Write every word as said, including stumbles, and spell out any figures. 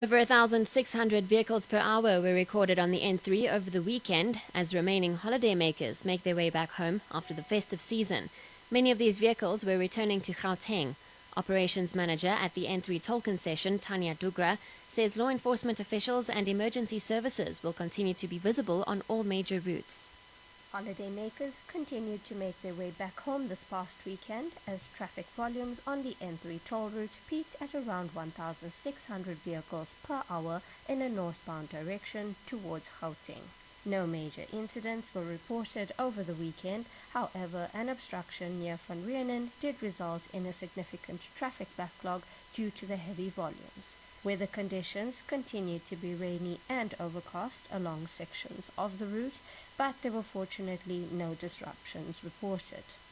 Over one thousand six hundred vehicles per hour were recorded on the N three over the weekend as remaining holidaymakers make their way back home after the festive season. Many of these vehicles were returning to Gauteng. Operations manager at the N three toll concession, Tanya Dugra, says law enforcement officials and emergency services will continue to be visible on all major routes. Holidaymakers continued to make their way back home this past weekend as traffic volumes on the N three toll route peaked at around one thousand six hundred vehicles per hour in a northbound direction towards Gauteng. No major incidents were reported over the weekend. However, an obstruction near Van Rieenen did result in a significant traffic backlog due to the heavy volumes. Weather conditions continued to be rainy and overcast along sections of the route, but there were fortunately no disruptions reported.